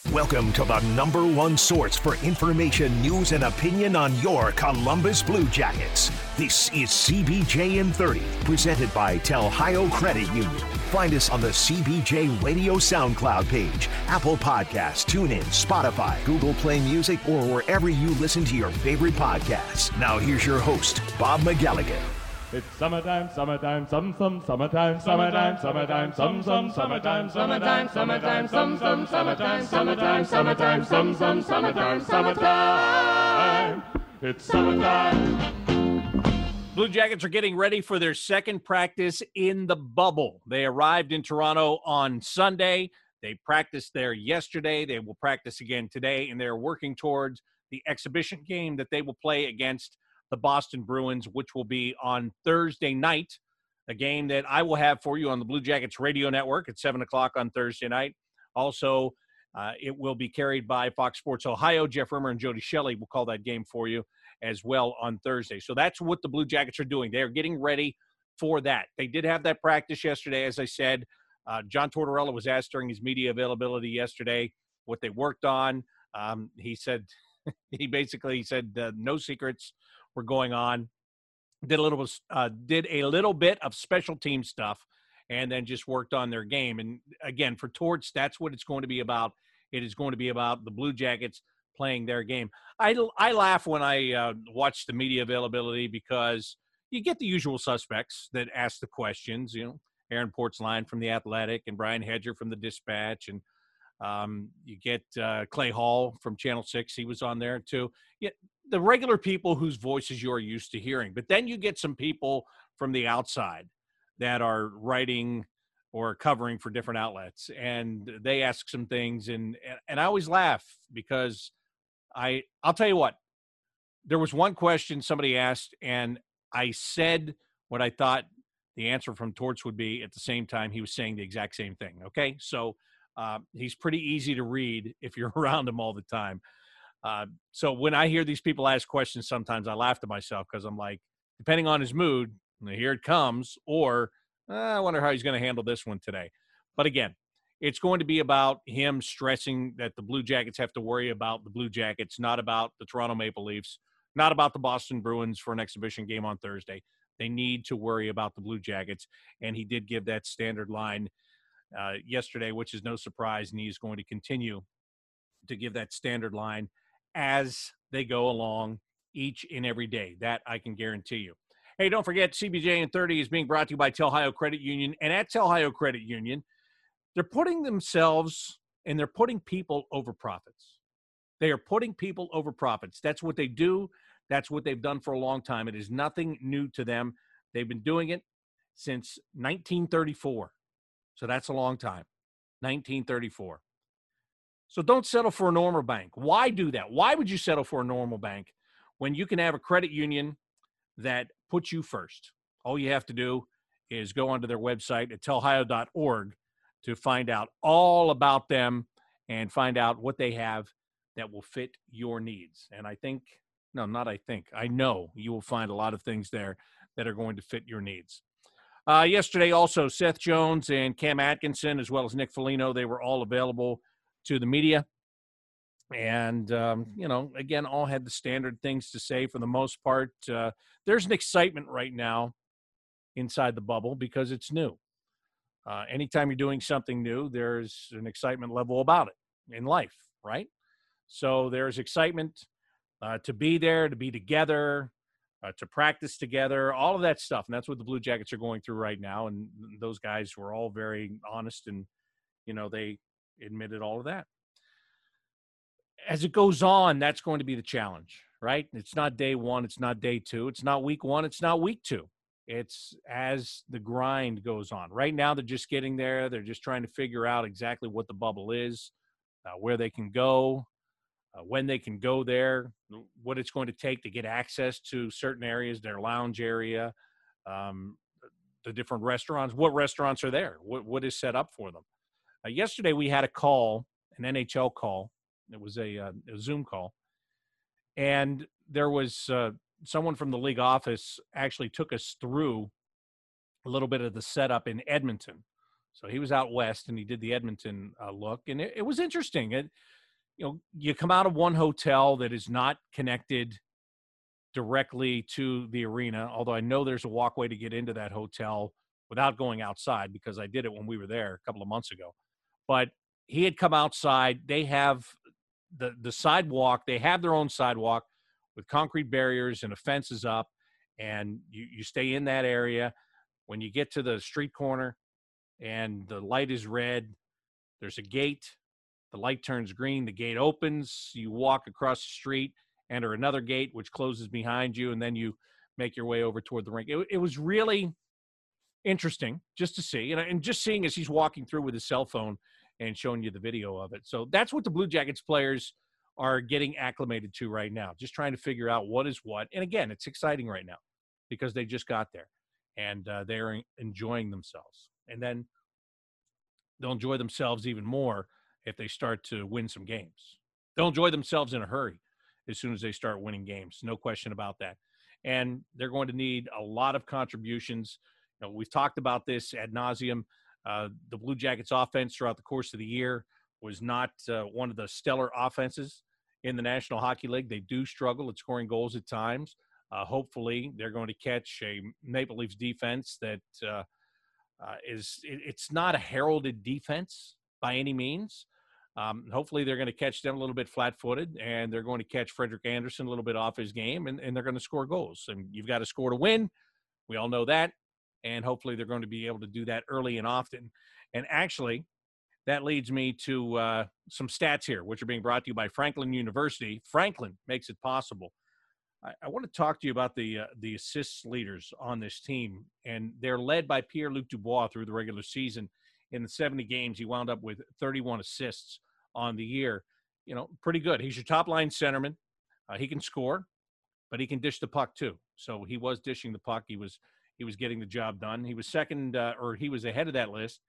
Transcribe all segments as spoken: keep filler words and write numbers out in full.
Welcome to the number one source for information, news, and opinion on your Columbus Blue Jackets. This is C B J in thirty, presented by Telhio Credit Union. Find us on the C B J Radio SoundCloud page, Apple Podcasts, TuneIn, Spotify, Google Play Music, or wherever you listen to your favorite podcasts. Now here's your host, Bob McGalligan. It's summertime, summertime, some, some, summertime, summertime, summertime, some, some, summertime, summertime, summertime, some, some, summertime, summertime, summertime, some, some, summertime, summertime. It's summertime. Blue Jackets are getting ready for their second practice in the bubble. They arrived in Toronto on Sunday. They practiced there yesterday. They will practice again today, and they're working towards the exhibition game that they will play against the Boston Bruins, which will be on Thursday night, a game that I will have for you on the Blue Jackets radio network at seven o'clock on Thursday night. Also, uh, it will be carried by Fox Sports Ohio. Jeff Rimmer and Jody Shelley will call that game for you as well on Thursday. So that's what the Blue Jackets are doing. They're getting ready for that. They did have that practice yesterday, as I said. Uh, John Tortorella was asked during his media availability yesterday what they worked on. Um, he said, he basically said uh, no secrets were going on. Did a little, uh, did a little bit of special team stuff, and then just worked on their game. And again, for Torts, that's what it's going to be about. It is going to be about the Blue Jackets playing their game. I, I laugh when I uh, watch the media availability because you get the usual suspects that ask the questions. You know, Aaron Portzline from The Athletic and Brian Hedger from The Dispatch, and um, you get uh, Clay Hall from Channel six. He was on there too. Yeah, the regular people whose voices you're used to hearing. But then you get some people from the outside that are writing or covering for different outlets, and they ask some things, and and I always laugh because I I'll tell you what, there was one question somebody asked, and I said what I thought the answer from Torts would be. At the same time, he was saying the exact same thing. Okay, so uh, he's pretty easy to read if you're around him all the time. Uh, so when I hear these people ask questions, sometimes I laugh to myself because I'm like, depending on his mood, here it comes, or uh, I wonder how he's going to handle this one today. But again, it's going to be about him stressing that the Blue Jackets have to worry about the Blue Jackets, not about the Toronto Maple Leafs, not about the Boston Bruins for an exhibition game on Thursday. They need to worry about the Blue Jackets, and he did give that standard line uh, yesterday, which is no surprise, and he's going to continue to give that standard line as they go along each and every day. That I can guarantee you. Hey, don't forget, C B J in thirty is being brought to you by Telhio Credit Union. And at Telhio Credit Union, they're putting themselves and they're putting people over profits. They are putting people over profits. That's what they do. That's what they've done for a long time. It is nothing new to them. They've been doing it since nineteen thirty-four. So that's a long time, nineteen thirty-four. So don't settle for a normal bank. Why do that? Why would you settle for a normal bank when you can have a credit union that puts you first? All you have to do is go onto their website at telhio dot org to find out all about them and find out what they have that will fit your needs. And I think, no, not I think, I know you will find a lot of things there that are going to fit your needs. Uh, yesterday also, Seth Jones and Cam Atkinson, as well as Nick Foligno, they were all available to the media. And, um, you know, again, all had the standard things to say for the most part. Uh, there's an excitement right now inside the bubble because it's new. Uh, anytime you're doing something new, there's an excitement level about it in life, right? So there's excitement uh, to be there, to be together, uh, to practice together, all of that stuff. And that's what the Blue Jackets are going through right now. And those guys were all very honest and, you know, they admitted all of that. As it goes on, that's going to be the challenge, right? It's not day one. It's not day two. It's not week one. It's not week two. It's as the grind goes on. Right now, they're just getting there. They're just trying to figure out exactly what the bubble is, uh, where they can go, uh, when they can go there, what it's going to take to get access to certain areas, their lounge area, um, the different restaurants. What restaurants are there? What, what is set up for them? Uh, yesterday, we had a call, an N H L call. It was a, uh, a Zoom call. And there was uh, someone from the league office actually took us through a little bit of the setup in Edmonton. So he was out west, and he did the Edmonton uh, look. And it, it was interesting. It, you know, you come out of one hotel that is not connected directly to the arena, although I know there's a walkway to get into that hotel without going outside because I did it when we were there a couple of months ago. But he had come outside. They have the, the sidewalk. They have their own sidewalk with concrete barriers and a fence is up, and you, you stay in that area. When you get to the street corner and the light is red, there's a gate. The light turns green. The gate opens. You walk across the street, enter another gate, which closes behind you, and then you make your way over toward the rink. It, it was really interesting just to see, and, and just seeing as he's walking through with his cell phone and showing you the video of it. So that's what the Blue Jackets players are getting acclimated to right now, just trying to figure out what is what. And again, it's exciting right now because they just got there, and uh, they're enjoying themselves. And then they'll enjoy themselves even more if they start to win some games. They'll enjoy themselves in a hurry as soon as they start winning games. No question about that. And they're going to need a lot of contributions. You know, we've talked about this ad nauseum. Uh, the Blue Jackets offense throughout the course of the year was not uh, one of the stellar offenses in the National Hockey League. They do struggle at scoring goals at times. Uh, hopefully they're going to catch a Maple Leafs defense that uh, uh, is it, it's not a heralded defense by any means. Um, hopefully they're going to catch them a little bit flat-footed, and they're going to catch Frederik Andersen a little bit off his game, and, and they're going to score goals. And you've got to score to win. We all know that. And hopefully they're going to be able to do that early and often. And actually, that leads me to uh, some stats here, which are being brought to you by Franklin University. Franklin makes it possible. I, I want to talk to you about the uh, the assists leaders on this team. And they're led by Pierre-Luc Dubois through the regular season. In the seventy games, he wound up with thirty-one assists on the year. You know, pretty good. He's your top-line centerman. Uh, he can score, but he can dish the puck too. So he was dishing the puck. He was he was getting the job done. He was second, uh, or he was ahead of that list,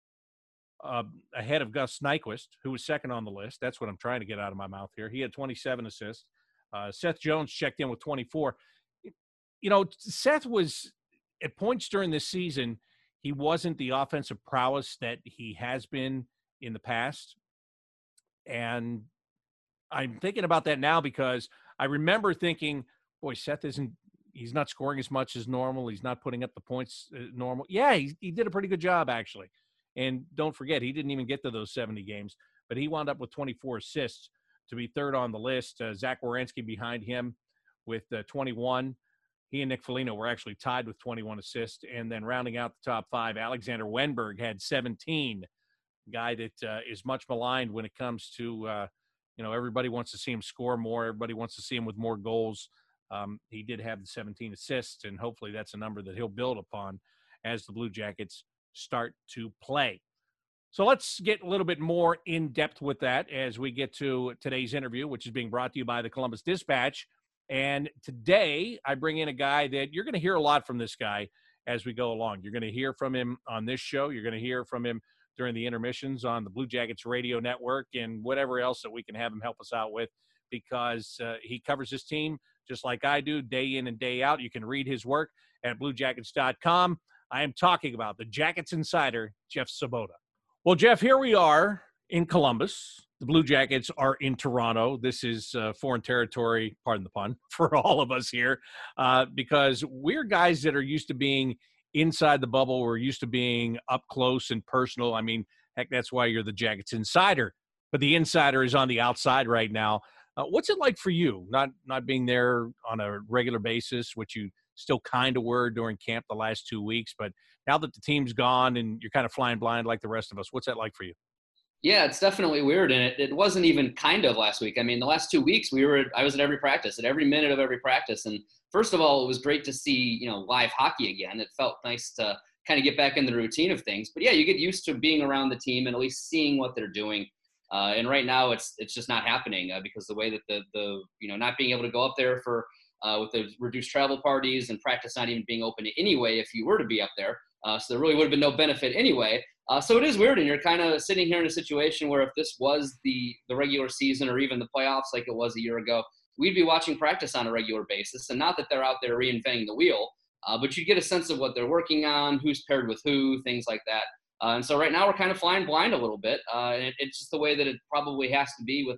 uh, ahead of Gus Nyquist, who was second on the list. That's what I'm trying to get out of my mouth here. He had twenty-seven assists. Uh, Seth Jones checked in with twenty-four. You know, Seth was, at points during this season, he wasn't the offensive prowess that he has been in the past. And I'm thinking about that now because I remember thinking, boy, Seth isn't, he's not scoring as much as normal. He's not putting up the points uh, normal. Yeah, he, he did a pretty good job, actually. And don't forget, he didn't even get to those seventy games, but he wound up with twenty-four assists to be third on the list. Uh, Zach Werenski behind him with uh, twenty-one. He and Nick Foligno were actually tied with twenty-one assists. And then rounding out the top five, Alexander Wenberg had seventeen. A guy that uh, is much maligned when it comes to, uh, you know, everybody wants to see him score more. Everybody wants to see him with more goals. Um, he did have the seventeen assists, and hopefully that's a number that he'll build upon as the Blue Jackets start to play. So let's get a little bit more in depth with that as we get to today's interview, which is being brought to you by the Columbus Dispatch. And today I bring in a guy that you're going to hear a lot from this guy as we go along. You're going to hear from him on this show. You're going to hear from him during the intermissions on the Blue Jackets radio network and whatever else that we can have him help us out with, because uh, he covers his team just like I do day in and day out. You can read his work at blue jackets dot com. I am talking about the Jackets insider, Jeff Svoboda. Well, Jeff, here we are in Columbus. The Blue Jackets are in Toronto. This is uh, foreign territory, pardon the pun, for all of us here, uh, because we're guys that are used to being inside the bubble. We're used to being up close and personal. I mean, heck, that's why you're the Jackets insider. But the insider is on the outside right now. Uh, what's it like for you, not not being there on a regular basis, which you still kind of were during camp the last two weeks, but now that the team's gone and you're kind of flying blind like the rest of us, what's that like for you? Yeah, it's definitely weird, and it, it wasn't even kind of last week. I mean, the last two weeks we were I was at every practice, at every minute of every practice, and first of all, it was great to see, you know, live hockey again. It felt nice to kind of get back in the routine of things. But yeah, you get used to being around the team and at least seeing what they're doing. Uh, and right now, it's it's just not happening uh, because the way that the the you know not being able to go up there for uh, with the reduced travel parties and practice not even being open anyway if you were to be up there. Uh, so there really would have been no benefit anyway. Uh, so it is weird, and you're kind of sitting here in a situation where if this was the the regular season or even the playoffs like it was a year ago, we'd be watching practice on a regular basis. And not that they're out there reinventing the wheel, uh, but you get a sense of what they're working on, who's paired with who, things like that. Uh, and so right now we're kind of flying blind a little bit. Uh, and it, it's just the way that it probably has to be with the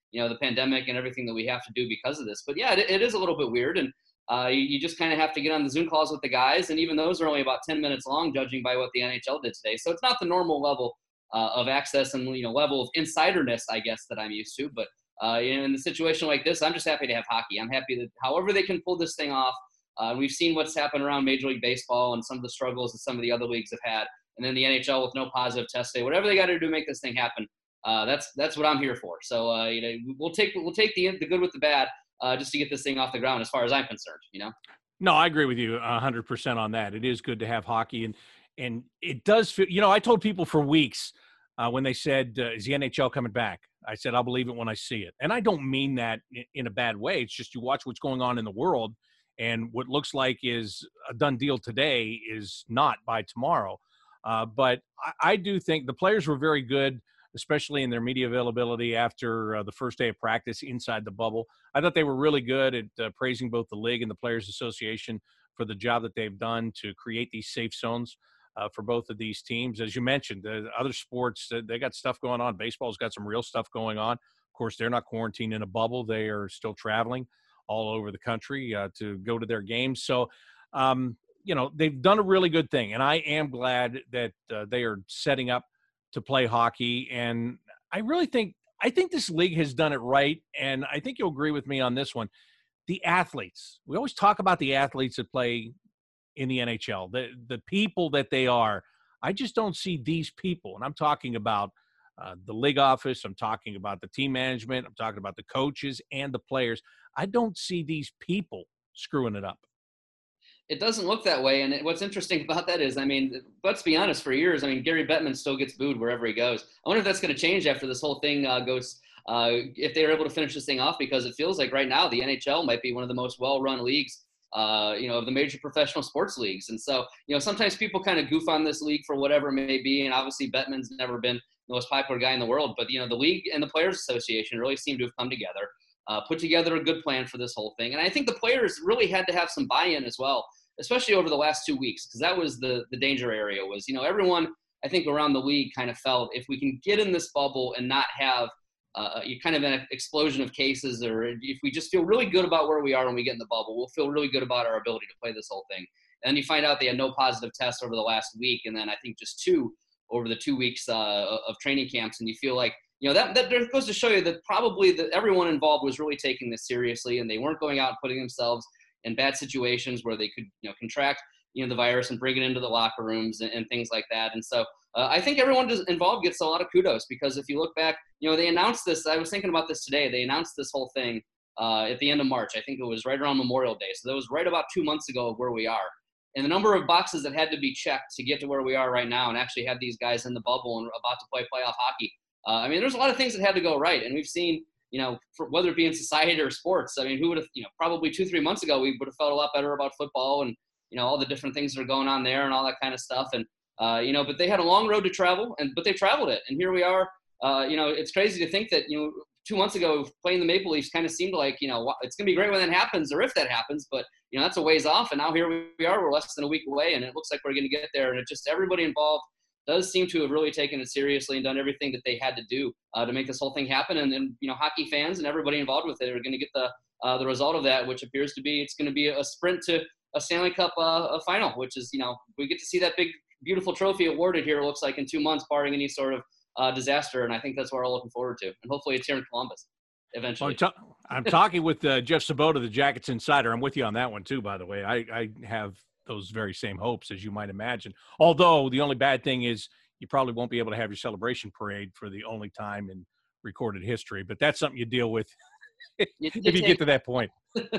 you know, the pandemic and everything that we have to do because of this. But yeah, it, it is a little bit weird. And uh, you, you just kind of have to get on the Zoom calls with the guys. And even those are only about ten minutes long, judging by what the N H L did today. So it's not the normal level uh, of access and, you know, level of insiderness, I guess, that I'm used to. But uh, in a situation like this, I'm just happy to have hockey. I'm happy that however they can pull this thing off. Uh, we've seen what's happened around Major League Baseball and some of the struggles that some of the other leagues have had. And then the N H L with no positive test day, whatever they got to do to make this thing happen. Uh, that's that's what I'm here for. So uh, you know, we'll take we'll take the the good with the bad, uh, just to get this thing off the ground, as far as I'm concerned. You know. No, I agree with you a hundred percent on that. It is good to have hockey, and and it does feel. You know, I told people for weeks uh, when they said, uh, "Is the N H L coming back?" I said, "I'll believe it when I see it," and I don't mean that in, in a bad way. It's just you watch what's going on in the world, and what looks like is a done deal today is not by tomorrow. Uh, but I, I do think the players were very good, especially in their media availability after uh, the first day of practice inside the bubble. I thought they were really good at uh, praising both the league and the Players Association for the job that they've done to create these safe zones uh, for both of these teams. As you mentioned, the other sports, uh, they got stuff going on. Baseball's got some real stuff going on. Of course, they're not quarantined in a bubble. They are still traveling all over the country uh, to go to their games. So, um, you know, they've done a really good thing, and I am glad that uh, they are setting up to play hockey. And I really think, I think this league has done it right. And I think you'll agree with me on this one. The athletes, we always talk about the athletes that play in the N H L, the, the people that they are. I just don't see these people. And I'm talking about uh, the league office. I'm talking about the team management. I'm talking about the coaches and the players. I don't see these people screwing it up. It doesn't look that way. And it, what's interesting about that is, I mean, let's be honest, for years, I mean, Gary Bettman still gets booed wherever he goes. I wonder if that's going to change after this whole thing uh, goes, uh, if they're able to finish this thing off, because it feels like right now the N H L might be one of the most well-run leagues, uh, you know, of the major professional sports leagues. And so, you know, sometimes people kind of goof on this league for whatever it may be. And obviously Bettman's never been the most popular guy in the world, but, you know, the league and the Players Association really seem to have come together, uh, put together a good plan for this whole thing. And I think the players really had to have some buy-in as well, especially over the last two weeks, because that was the the danger area was, you know, everyone, I think, around the league kind of felt if we can get in this bubble and not have uh, kind of an explosion of cases, or if we just feel really good about where we are when we get in the bubble, we'll feel really good about our ability to play this whole thing. And then you find out they had no positive tests over the last week, and then I think just two over the two weeks uh, of training camps, and you feel like, you know, that, that goes to show you that probably that everyone involved was really taking this seriously, and they weren't going out and putting themselves in bad situations where they could, you know, contract, you know, the virus and bring it into the locker rooms and, and things like that. And so uh, I think everyone involved gets a lot of kudos, because if you look back, you know, they announced this, I was thinking about this today, they announced this whole thing uh, at the end of March. I think it was right around Memorial Day. So that was right about two months ago of where we are. And the number of boxes that had to be checked to get to where we are right now and actually have these guys in the bubble and about to play playoff hockey. Uh, I mean, there's a lot of things that had to go right. And we've seen, you know, for, whether it be in society or sports, I mean, who would have, you know, probably two, three months ago, we would have felt a lot better about football and, you know, all the different things that are going on there and all that kind of stuff. And, uh, you know, but they had a long road to travel, and but they traveled it. And here we are. Uh, you know, it's crazy to think that, you know, two months ago playing the Maple Leafs kind of seemed like, you know, it's going to be great when that happens, or if that happens, but, you know, that's a ways off. And now here we are, we're less than a week away, and it looks like we're going to get there. And it just, everybody involved does seem to have really taken it seriously and done everything that they had to do uh, to make this whole thing happen. And then, you know, hockey fans and everybody involved with it are going to get the uh, the result of that, which appears to be, it's going to be a sprint to a Stanley Cup uh, a final, which is, you know, we get to see that big, beautiful trophy awarded here, it looks like, in two months, barring any sort of uh, disaster. And I think that's what we're all looking forward to. And hopefully it's here in Columbus eventually. Well, I'm, ta- I'm talking with uh, Jeff Sabota, the Jackets Insider. I'm with you on that one too, by the way. I, I have those very same hopes, as you might imagine. Although the only bad thing is, you probably won't be able to have your celebration parade for the only time in recorded history, but that's something you deal with if you, you get to that point.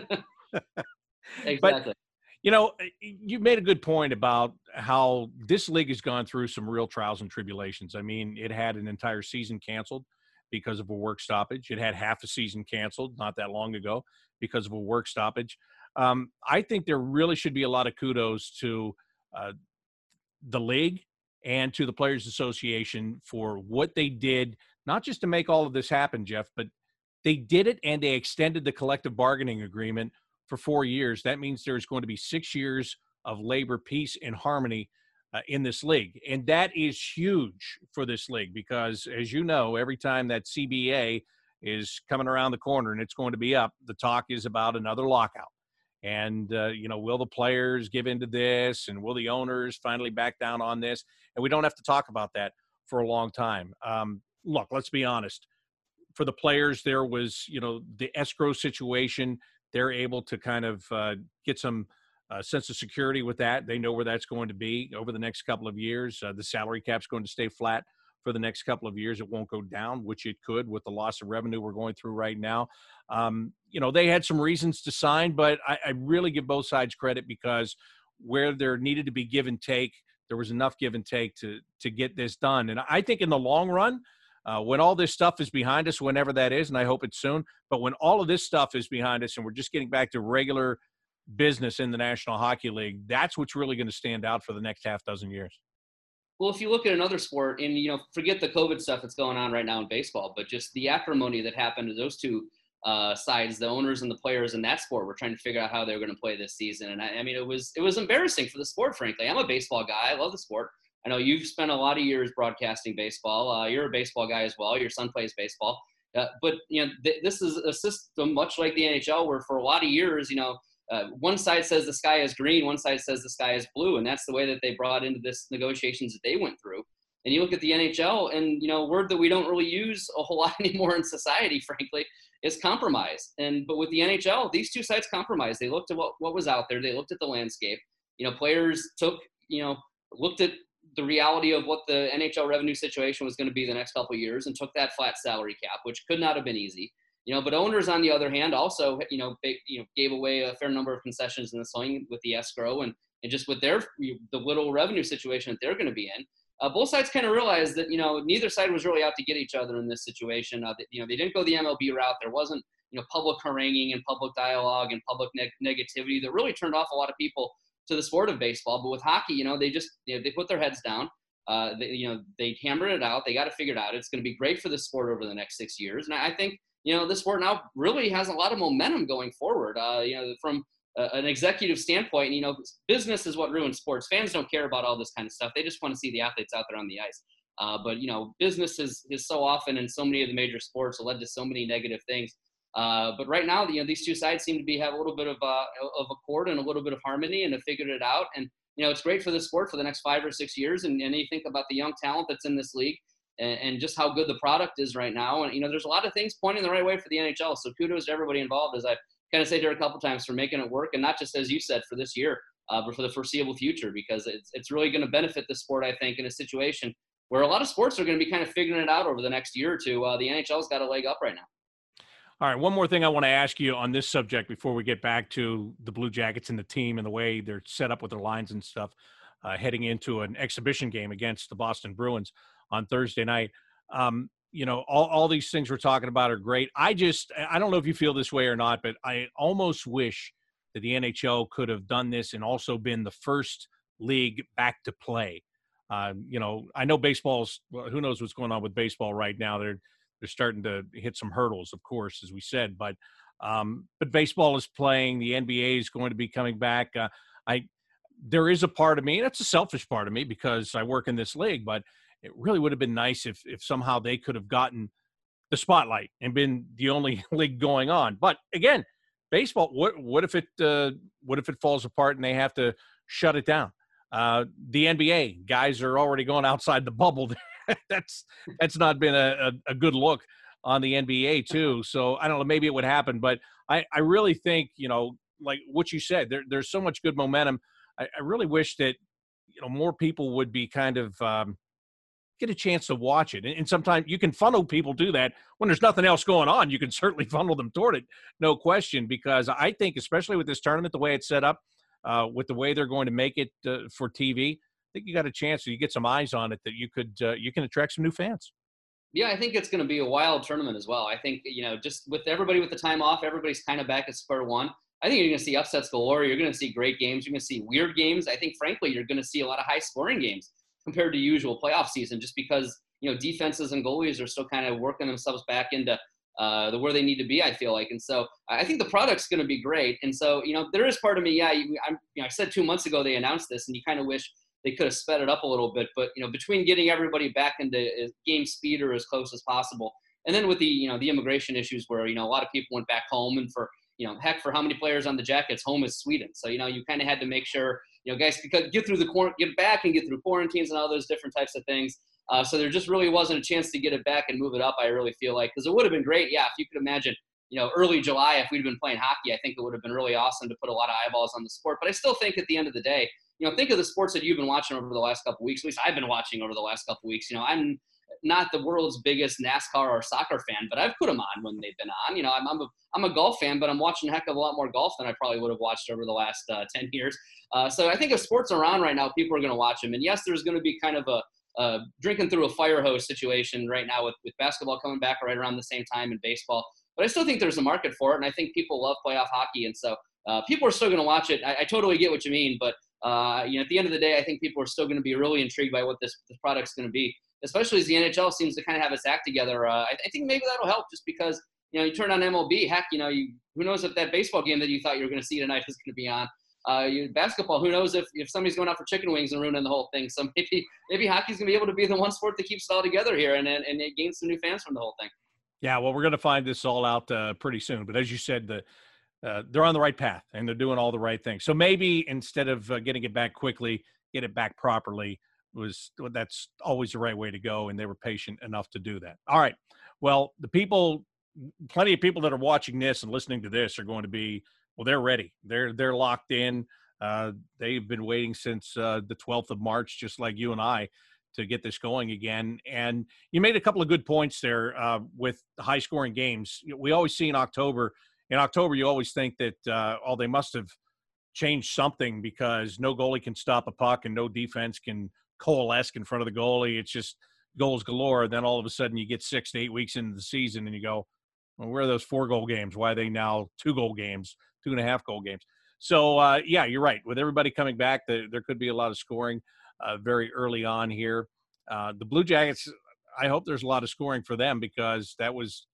Exactly. But, you know, you made a good point about how this league has gone through some real trials and tribulations. I mean, it had an entire season canceled because of a work stoppage. It had half a season canceled not that long ago because of a work stoppage. Um, I think there really should be a lot of kudos to uh, the league and to the Players Association for what they did, not just to make all of this happen, Jeff, but they did it, and they extended the collective bargaining agreement for four years. That means there's going to be six years of labor, peace, and harmony uh, in this league. And that is huge for this league because, as you know, every time that C B A is coming around the corner and it's going to be up. The talk is about another lockout. And, uh, you know, will the players give into this, and will the owners finally back down on this? And we don't have to talk about that for a long time. Um, look, let's be honest. For the players, there was, you know, the escrow situation. They're able to kind of uh, get some uh, sense of security with that. They know where that's going to be over the next couple of years. Uh, the salary cap's going to stay flat for the next couple of years. It won't go down, which it could with the loss of revenue we're going through right now. Um, you know, they had some reasons to sign, but I, I really give both sides credit, because where there needed to be give and take, there was enough give and take to to get this done. And I think in the long run, uh, when all this stuff is behind us, whenever that is, and I hope it's soon, but when all of this stuff is behind us and we're just getting back to regular business in the National Hockey League, that's what's really going to stand out for the next half dozen years. Well, if you look at another sport, and, you know, forget the COVID stuff that's going on right now in baseball, but just the acrimony that happened to those two uh, sides, the owners and the players in that sport, were trying to figure out how they were going to play this season. And I, I mean, it was it was embarrassing for the sport, frankly. I'm a baseball guy. I love the sport. I know you've spent a lot of years broadcasting baseball. Uh, you're a baseball guy as well. Your son plays baseball. Uh, but, you know, th- this is a system much like the N H L, where for a lot of years, you know, Uh, one side says the sky is green, one side says the sky is blue, and that's the way that they brought into this negotiations that they went through. And you look at the N H L, and, you know, a word that we don't really use a whole lot anymore in society, frankly, is compromise. And but with the N H L, these two sides compromised. They looked at what, what was out there. They looked at the landscape. You know, players took, you know, looked at the reality of what the N H L revenue situation was going to be the next couple of years, and took that flat salary cap, which could not have been easy. You know, but owners, on the other hand, also, you know, they, you know, gave away a fair number of concessions in the swing with the escrow, and, and just with their the little revenue situation that they're going to be in. Uh, both sides kind of realized that, you know, neither side was really out to get each other in this situation. Uh, that, you know, they didn't go the M L B route. There wasn't, you know, public haranguing and public dialogue and public neg- negativity that really turned off a lot of people to the sport of baseball. But with hockey, you know, they just, you know, they put their heads down. Uh, they, you know, they hammered it out. They got it figured out. It's going to be great for the sport over the next six years. And I think, you know, this sport now really has a lot of momentum going forward. Uh, you know, from uh, an executive standpoint, you know, business is what ruins sports. Fans don't care about all this kind of stuff. They just want to see the athletes out there on the ice. Uh, but, you know, business is, is so often in so many of the major sports led to so many negative things. Uh, but right now, you know, these two sides seem to be have a little bit of uh, of accord and a little bit of harmony, and have figured it out. And, you know, it's great for the sport for the next five or six years. And, and you think about the young talent that's in this league, and just how good the product is right now. And, you know, there's a lot of things pointing the right way for the N H L. So kudos to everybody involved, as I kind of said here a couple times, for making it work. And not just, as you said, for this year, uh, but for the foreseeable future, because it's it's really going to benefit the sport, I think, in a situation where a lot of sports are going to be kind of figuring it out over the next year or two. Uh, the N H L's got a leg up right now. All right, one more thing I want to ask you on this subject before we get back to the Blue Jackets and the team and the way they're set up with their lines and stuff, uh, heading into an exhibition game against the Boston Bruins on Thursday night. Um, you know, all, all these things we're talking about are great. I just, I don't know if you feel this way or not, but I almost wish that the N H L could have done this and also been the first league back to play. Uh, you know, I know baseball's, well, who knows what's going on with baseball right now. They're, they're starting to hit some hurdles, of course, as we said, but, um, but baseball is playing. The N B A is going to be coming back. Uh, I, there is a part of me, and it's a selfish part of me because I work in this league, but it really would have been nice if if somehow they could have gotten the spotlight and been the only league going on. But again, baseball, what what if it uh, what if it falls apart and they have to shut it down? Uh, the N B A guys are already going outside the bubble. that's that's not been a, a, a good look on the N B A too. So I don't know, maybe it would happen, but I, I really think, you know, like what you said, there, there's so much good momentum. I, I really wish that, you know, more people would be kind of um, get a chance to watch it. And, and sometimes you can funnel people to that when there's nothing else going on. You can certainly funnel them toward it, no question, because I think, especially with this tournament, the way it's set up, uh, with the way they're going to make it uh, for T V, I think you got a chance, so you get some eyes on it, that you could uh, you can attract some new fans. Yeah, I think it's going to be a wild tournament as well. I think, you know, just with everybody with the time off, everybody's kind of back at square one. I think you're going to see upsets galore. You're going to see great games. You're going to see weird games. I think, frankly, you're going to see a lot of high-scoring games compared to usual playoff season, just because, you know, defenses and goalies are still kind of working themselves back into uh, the where they need to be, I feel like. And so I think the product's going to be great. And so, you know, there is part of me, yeah, you, I'm, you know, I said two months ago they announced this, and you kind of wish they could have sped it up a little bit. But, you know, between getting everybody back into game speed or as close as possible, And then with the, you know, the immigration issues where, you know, a lot of people went back home, and for, you know, heck, for how many players on the Jackets, home is Sweden. So, you know, you kind of had to make sure, you know, guys could get through the get back and get through quarantines and all those different types of things. Uh, so there just really wasn't a chance to get it back and move it up, I really feel like, because it would have been great. Yeah, if you could imagine, you know, early July, if we'd been playing hockey, I think it would have been really awesome to put a lot of eyeballs on the sport. But I still think at the end of the day, you know, think of the sports that you've been watching over the last couple of weeks. At least I've been watching over the last couple of weeks. You know, I'm not the world's biggest NASCAR or soccer fan, but I've put them on when they've been on. You know, I'm, I'm, a, I'm a golf fan, but I'm watching a heck of a lot more golf than I probably would have watched over the last uh, ten years. Uh, so I think if sports are on right now, people are going to watch them. And yes, there's going to be kind of a, Uh, drinking through a fire hose situation right now with, with basketball coming back right around the same time in baseball. But I still think there's a market for it, and I think people love playoff hockey. And so uh, people are still going to watch it. I, I totally get what you mean, but uh, you know, at the end of the day, I think people are still going to be really intrigued by what this, this product's going to be, especially as the N H L seems to kind of have its act together. Uh, I, I think maybe that'll help just because, you know, you turn on M L B, heck, you know, you, who knows if that baseball game that you thought you were going to see tonight is going to be on. Uh, you, basketball, who knows if, if somebody's going out for chicken wings and ruining the whole thing. So maybe maybe hockey's going to be able to be the one sport that keeps it all together here and, and, and it gains some new fans from the whole thing. Yeah, well, we're going to find this all out uh, pretty soon. But as you said, the uh, they're on the right path, and they're doing all the right things. So maybe instead of uh, getting it back quickly, get it back properly was that's always the right way to go, and they were patient enough to do that. All right. Well, the people, plenty of people that are watching this and listening to this are going to be, well, they're ready. They're they're locked in. Uh, they've been waiting since uh, the twelfth of March, just like you and I, to get this going again. And you made a couple of good points there uh, with high-scoring games. We always see in October, in October, you always think that, uh, oh, they must have changed something because no goalie can stop a puck and no defense can coalesce in front of the goalie. It's just goals galore. Then all of a sudden you get six to eight weeks into the season and you go, well, where are those four-goal games? Why are they now two-goal games, two-and-a-half-goal games? So, uh, yeah, you're right. With everybody coming back, the, there could be a lot of scoring uh, very early on here. Uh, the Blue Jackets, I hope there's a lot of scoring for them because that was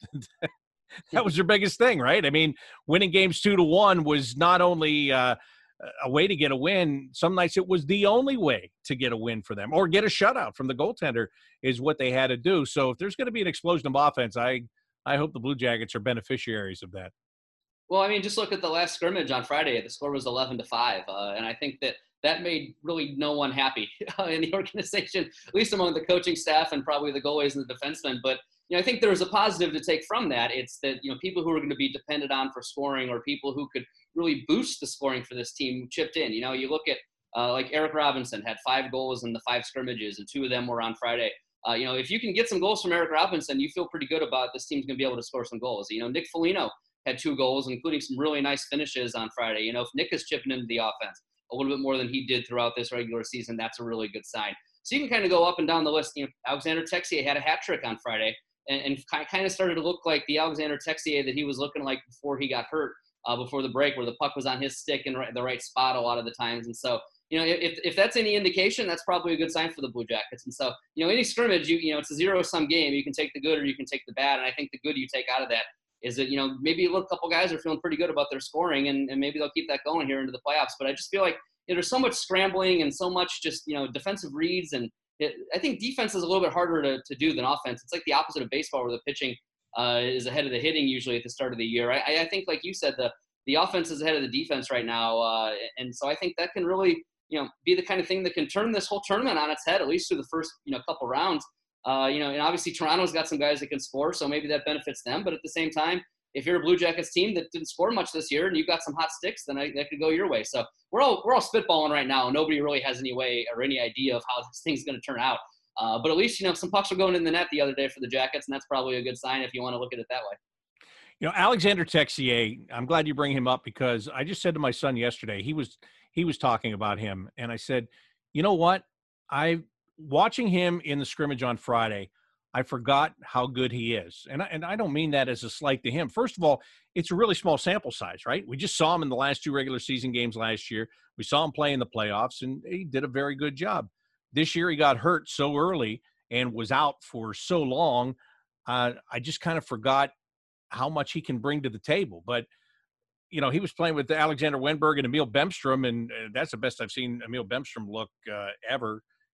that was their biggest thing, right? I mean, winning games two to one was not only uh, a way to get a win. Some nights it was the only way to get a win for them, or get a shutout from the goaltender is what they had to do. So if there's going to be an explosion of offense, I I hope the Blue Jackets are beneficiaries of that. Well, I mean, just look at the last scrimmage on Friday. The score was eleven to five, uh, and I think that that made really no one happy in the organization, at least among the coaching staff and probably the goalies and the defensemen. But you know, I think there was a positive to take from that. It's that, you know, people who are going to be dependent on for scoring, or people who could really boost the scoring for this team, chipped in. You know, you look at uh, like Eric Robinson had five goals in the five scrimmages, and two of them were on Friday. Uh, you know, if you can get some goals from Eric Robinson, you feel pretty good about this team's going to be able to score some goals. You know, Nick Foligno had two goals, including some really nice finishes on Friday. You know, if Nick is chipping into the offense a little bit more than he did throughout this regular season, that's a really good sign. So you can kind of go up and down the list. You know, Alexander Texier had a hat trick on Friday, and, and kind of started to look like the Alexander Texier that he was looking like before he got hurt, uh, before the break, where the puck was on his stick in the right spot a lot of the times. And so, you know, if if that's any indication, that's probably a good sign for the Blue Jackets. And so, you know, any scrimmage, you you know, it's a zero-sum game. You can take the good or you can take the bad. And I think the good you take out of that is that, you know, maybe a little couple guys are feeling pretty good about their scoring, and, and maybe they'll keep that going here into the playoffs. But I just feel like, you know, there's so much scrambling and so much just, you know, defensive reads. And it, I think defense is a little bit harder to, to do than offense. It's like the opposite of baseball, where the pitching uh, is ahead of the hitting usually at the start of the year. I, I think, like you said, the, the offense is ahead of the defense right now. Uh, and so I think that can really, you know, be the kind of thing that can turn this whole tournament on its head, at least through the first, you know, couple rounds. Uh, you know, and obviously Toronto's got some guys that can score, so maybe that benefits them. But at the same time, if you're a Blue Jackets team that didn't score much this year and you've got some hot sticks, then I, that could go your way. So we're all we're all spitballing right now. Nobody really has any way or any idea of how this thing's going to turn out. Uh, but at least, you know, some pucks were going in the net the other day for the Jackets, and that's probably a good sign if you want to look at it that way. You know, Alexander Texier, I'm glad you bring him up, because I just said to my son yesterday, he was he was talking about him, and I said, you know what? I watching him in the scrimmage on Friday, I forgot how good he is. And I, and I don't mean that as a slight to him. First of all, it's a really small sample size, right? We just saw him in the last two regular season games last year. We saw him play in the playoffs, and he did a very good job. This year he got hurt so early and was out for so long, uh, I just kind of forgot how much he can bring to the table. But, you know, he was playing with Alexander Wenberg and Emil Bemstrom, and uh, that's the best I've seen Emil Bemstrom look uh, ever.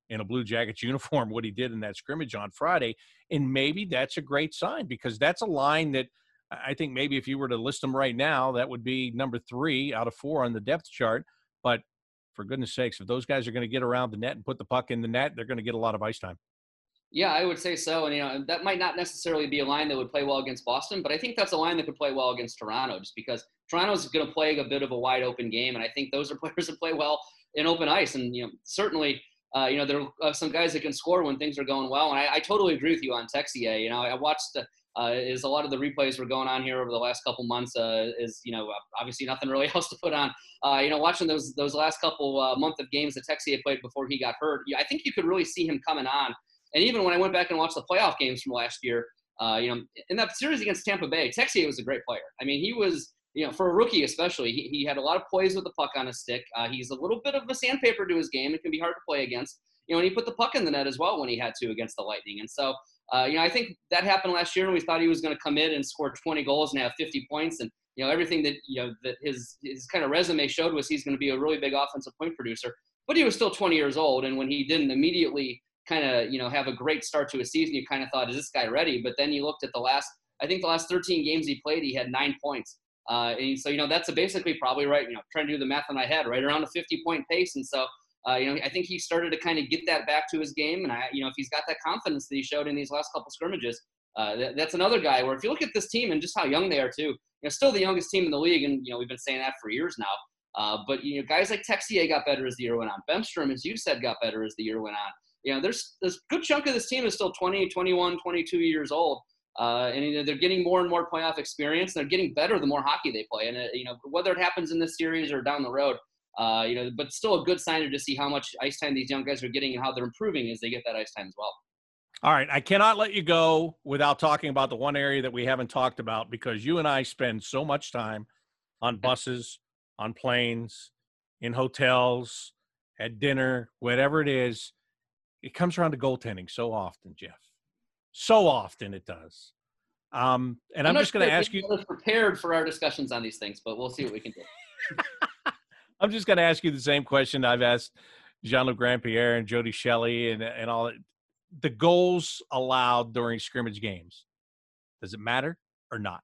in a Blue Jackets uniform what he did in that scrimmage on Friday. And maybe that's a great sign, because that's a line that I think maybe if you were to list them right now, that would be number three out of four on the depth chart. But for goodness sakes, if those guys are going to get around the net and put the puck in the net, they're going to get a lot of ice time. Yeah, I would say so. And, you know, that might not necessarily be a line that would play well against Boston, but I think that's a line that could play well against Toronto, just because Toronto's going to play a bit of a wide open game. And I think those are players that play well in open ice. And, you know, certainly, uh, you know, there are some guys that can score when things are going well. And I, I totally agree with you on Texier. You know, I watched uh, is a lot of the replays were going on here over the last couple months uh, is, you know, obviously nothing really else to put on. Uh, you know, watching those those last couple uh, month of games that Texier played before he got hurt, I think you could really see him coming on. And even when I went back and watched the playoff games from last year, uh, you know, in that series against Tampa Bay, Texier was a great player. I mean, he was, you know, for a rookie especially, he, he had a lot of poise with the puck on his stick. Uh, he's a little bit of a sandpaper to his game. It can be hard to play against. You know, and he put the puck in the net as well when he had to against the Lightning. And so, uh, you know, I think that happened last year, and we thought he was going to come in and score twenty goals and have fifty points. And, you know, everything that, you know, that his, his kind of resume showed was he's going to be a really big offensive point producer. But he was still twenty years old, and when he didn't immediately kind of, you know, have a great start to a season, you kind of thought, is this guy ready? But then you looked at the last, I think the last thirteen games he played, he had nine points. Uh, and so, you know, that's a basically probably right, you know, trying to do the math in my head, right around a fifty point pace. And so, uh, you know, I think he started to kind of get that back to his game. And I, you know, if he's got that confidence that he showed in these last couple scrimmages, uh, that, that's another guy where if you look at this team and just how young they are too, you know, still the youngest team in the league. And, you know, we've been saying that for years now. Uh, but, you know, guys like Texier got better as the year went on. Bemstrom, as you said, got better as the year went on. You know, there's, there's a good chunk of this team is still twenty, twenty-one, twenty-two years old. Uh, and, you know, they're getting more and more playoff experience. They're getting better the more hockey they play. And, uh, you know, whether it happens in this series or down the road, uh, you know, but still a good sign to see how much ice time these young guys are getting and how they're improving as they get that ice time as well. All right. I cannot let you go without talking about the one area that we haven't talked about, because you and I spend so much time on buses, on planes, in hotels, at dinner, whatever it is. It comes around to goaltending so often, Jeff. So often it does. Um, and I'm, I'm just going to ask you. I was prepared for our discussions on these things, but we'll see what we can do. I'm just going to ask you the same question I've asked Jean-Luc Grandpierre and Jody Shelley and, and all that. The goals allowed during scrimmage games, does it matter or not?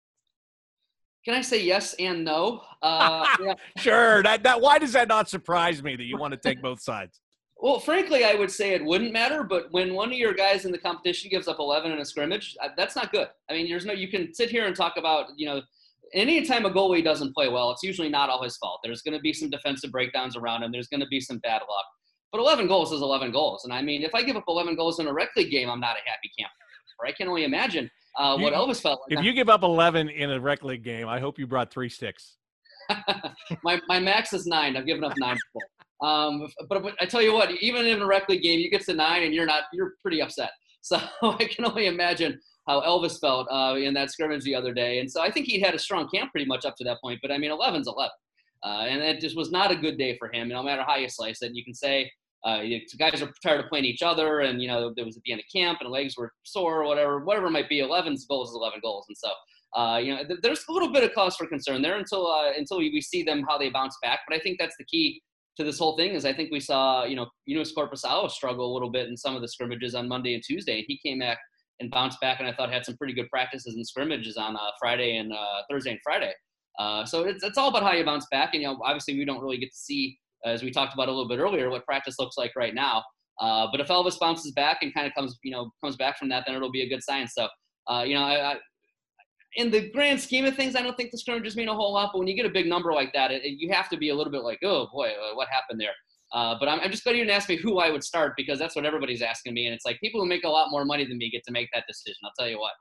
Can I say yes and no? Uh, yeah. Sure. That, that, why does that not surprise me that you want to take both sides? Well, frankly, I would say it wouldn't matter, but when one of your guys in the competition gives up eleven in a scrimmage, that's not good. I mean, there's no, you can sit here and talk about, you know, anytime a goalie doesn't play well, it's usually not all his fault. There's going to be some defensive breakdowns around him. There's going to be some bad luck. But eleven goals is eleven goals. And I mean, if I give up eleven goals in a rec league game, I'm not a happy camper. I can only imagine uh, what you, Elvis felt like. If you give up eleven in a rec league game, I hope you brought three sticks. my my max is nine. I've given up nine before. Um, but, but I tell you what, even in a rec league game, you get to nine and you're not, you're pretty upset. So I can only imagine how Elvis felt uh, in that scrimmage the other day. And so I think he'd had a strong camp pretty much up to that point. But I mean, eleven's eleven. Uh, and it just was not a good day for him. No matter how you slice it, you can say uh, you, guys are tired of playing each other. And, you know, it was at the end of camp and legs were sore or whatever, whatever it might be. eleven's goals is eleven goals. And so, uh, you know, th- there's a little bit of cause for concern there until, uh, until we, we see them, how they bounce back. But I think that's the key to this whole thing is I think we saw, you know, Yunus Korpisalo struggle a little bit in some of the scrimmages on Monday and Tuesday. And he came back and bounced back and I thought had some pretty good practices and scrimmages on uh, Friday and uh, Thursday and Friday. Uh, so it's, it's all about how you bounce back. And, you know, obviously we don't really get to see, as we talked about a little bit earlier, what practice looks like right now. Uh, but if Elvis bounces back and kind of comes, you know, comes back from that, then it'll be a good sign. So, uh, you know, I, I, in the grand scheme of things, I don't think the scrimmages mean a whole lot. But when you get a big number like that, it, it, you have to be a little bit like, oh, boy, uh, what happened there? Uh, but I'm, I'm just glad you didn't ask me who I would start because that's what everybody's asking me. And it's like people who make a lot more money than me get to make that decision. I'll tell you what.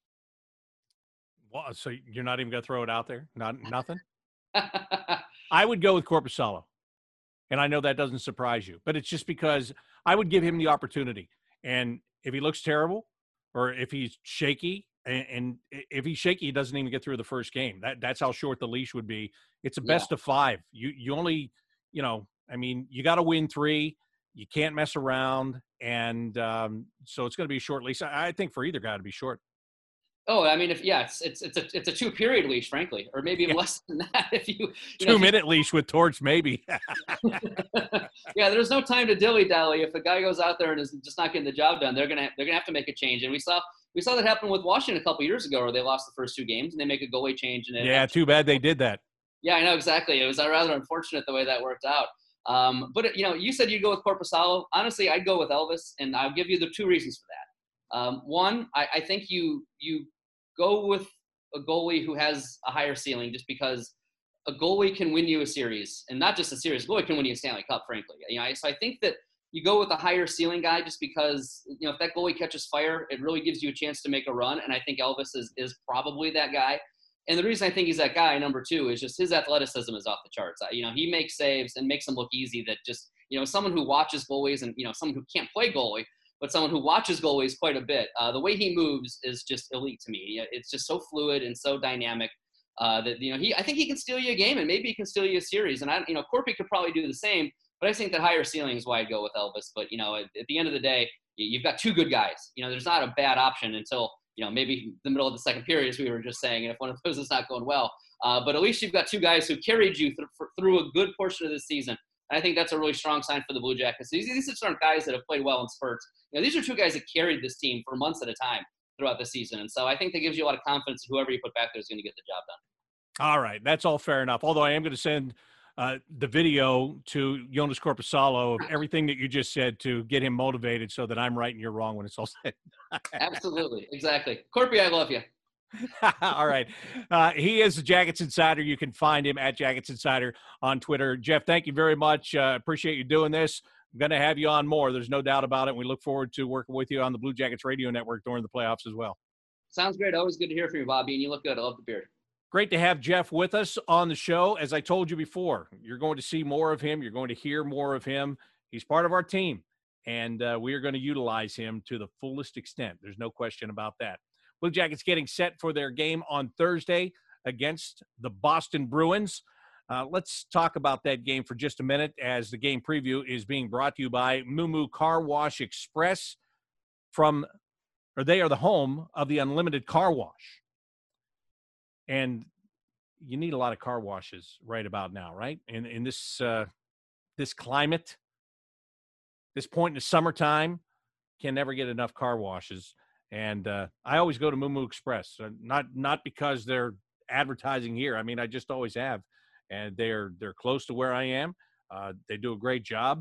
Well, so you're not even going to throw it out there? Not nothing? I would go with Korpisalo. And I know that doesn't surprise you. But it's just because I would give him the opportunity. And if he looks terrible or if he's shaky, and, and if he's shaky, he doesn't even get through the first game. That That's how short the leash would be. It's a best yeah. of five. You You only, you know, I mean, you got to win three. You can't mess around. And um, so it's going to be a short leash. I think for either guy to be short. Oh, I mean, if yeah, it's it's it's a it's a two period leash, frankly, or maybe even Yeah. less than that. If you, you know, Two if you minute leash with torch, maybe. yeah, there's no time to dilly dally. If a guy goes out there and is just not getting the job done, they're gonna they're gonna have to make a change. And we saw we saw that happen with Washington a couple years ago, where they lost the first two games and they make a goalie change. And it Yeah, too bad they did that. Yeah, I know exactly. It was rather unfortunate the way that worked out. Um, but you know, you said you'd go with Korpisalo. Honestly, I'd go with Elvis, and I'll give you the two reasons for that. Um, one, I, I think you you go with a goalie who has a higher ceiling, just because a goalie can win you a series, and not just a series. A goalie can win you a Stanley Cup, frankly. You know, so I think that you go with a higher ceiling guy, just because you know if that goalie catches fire, it really gives you a chance to make a run. And I think Elvis is is probably that guy. And the reason I think he's that guy, number two, is just his athleticism is off the charts. You know, he makes saves and makes them look easy. That just, you know, someone who watches goalies, and, you know, someone who can't play goalie, but someone who watches goalies quite a bit, uh, the way he moves is just elite to me. It's just so fluid and so dynamic uh, that, you know, he, I think he can steal you a game, and maybe he can steal you a series. And, I, you know, Corpy could probably do the same, but I think that higher ceiling is why I'd go with Elvis. But, you know, at, at the end of the day, you've got two good guys. You know, there's not a bad option until – you know, maybe the middle of the second period, as we were just saying, and if one of those is not going well. Uh, but at least you've got two guys who carried you th- through a good portion of the season. And I think that's a really strong sign for the Blue Jackets. These, these aren't guys that have played well in spurts. You know, these are two guys that carried this team for months at a time throughout the season. And so I think that gives you a lot of confidence that whoever you put back there is going to get the job done. All right. That's all fair enough. Although I am going to send uh, the video to Joonas Korpisalo of everything that you just said to get him motivated, so that I'm right and you're wrong when it's all said. Absolutely. Exactly. Corpy, I love you. All right. Uh, he is the Jackets Insider. You can find him at Jackets Insider on Twitter. Jeff, thank you very much. Uh, appreciate you doing this. I'm going to have you on more. There's no doubt about it. We look forward to working with you on the Blue Jackets Radio Network during the playoffs as well. Sounds great. Always good to hear from you, Bobby, and you look good. I love the beard. Great to have Jeff with us on the show. As I told you before, you're going to see more of him. You're going to hear more of him. He's part of our team, and uh, we are going to utilize him to the fullest extent. There's no question about that. Blue Jackets getting set for their game on Thursday against the Boston Bruins. Uh, let's talk about that game for just a minute, as the game preview is being brought to you by Moo Moo Car Wash Express. From, or they are the home of the Unlimited Car Wash. And you need a lot of car washes right about now, right? In in this uh, this climate, this point in the summertime, can never get enough car washes. And uh, I always go to Moo Moo Express, uh, not not because they're advertising here. I mean, I just always have, and they're they're close to where I am. Uh, they do a great job,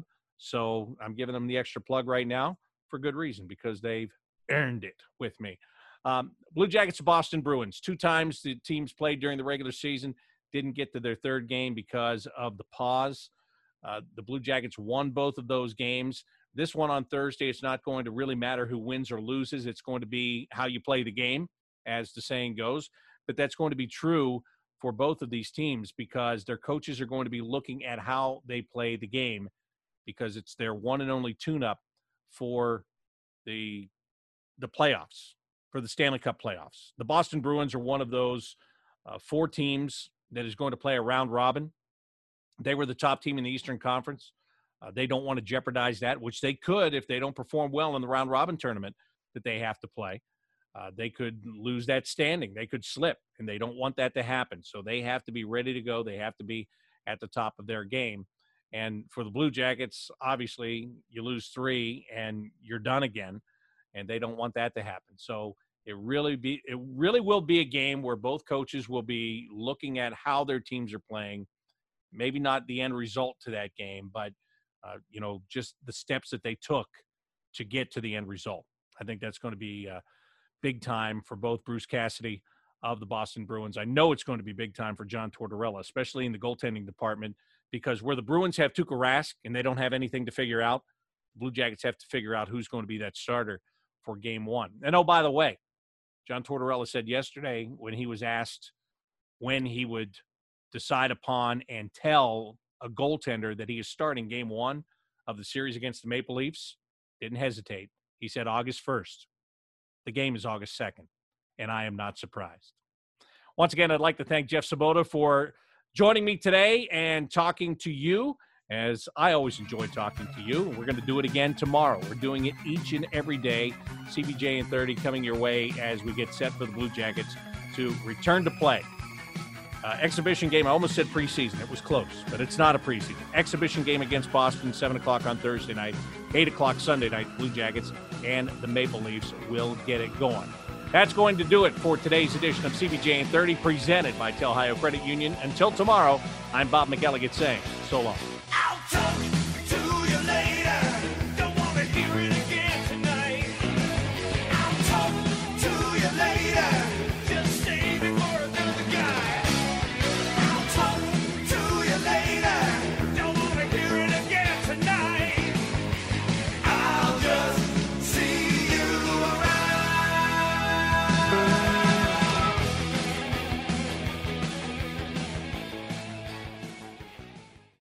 so I'm giving them the extra plug right now for good reason, because they've earned it with me. Um, Blue Jackets, Boston Bruins. Two times the teams played during the regular season, didn't get to their third game because of the pause. Uh, the Blue Jackets won both of those games. This one on Thursday, it's not going to really matter who wins or loses. It's going to be how you play the game, as the saying goes. But that's going to be true for both of these teams, because their coaches are going to be looking at how they play the game, because it's their one and only tune-up for the the playoffs, for the Stanley Cup playoffs. The Boston Bruins are one of those uh, four teams that is going to play a round robin. They were the top team in the Eastern Conference. Uh, they don't want to jeopardize that, which they could if they don't perform well in the round robin tournament that they have to play. Uh, they could lose that standing. They could slip, and they don't want that to happen. So they have to be ready to go. They have to be at the top of their game. And for the Blue Jackets, obviously, you lose three and you're done again, and they don't want that to happen. So it really be it really will be a game where both coaches will be looking at how their teams are playing. Maybe not the end result to that game, but uh, you know, just the steps that they took to get to the end result. I think that's going to be uh, big time for both Bruce Cassidy of the Boston Bruins. I know it's going to be big time for John Tortorella, especially in the goaltending department, because where the Bruins have Tuukka Rask and they don't have anything to figure out, the Blue Jackets have to figure out who's going to be that starter for game one. And, oh, by the way, John Tortorella said yesterday when he was asked when he would decide upon and tell a goaltender that he is starting game one of the series against the Maple Leafs, didn't hesitate. He said August first. The game is August second, and I am not surprised. Once again, I'd like to thank Jeff Svoboda for joining me today and talking to you as I always enjoy talking to you. We're going to do it again tomorrow. We're doing it each and every day. C B J and thirty coming your way as we get set for the Blue Jackets to return to play. Uh, exhibition game, I almost said preseason. It was close, but it's not a preseason. Exhibition game against Boston, seven o'clock on Thursday night, eight o'clock Sunday night. Blue Jackets and the Maple Leafs will get it going. That's going to do it for today's edition of C B J and thirty, presented by Tel Ohio Credit Union. Until tomorrow, I'm Bob McElligott saying so long.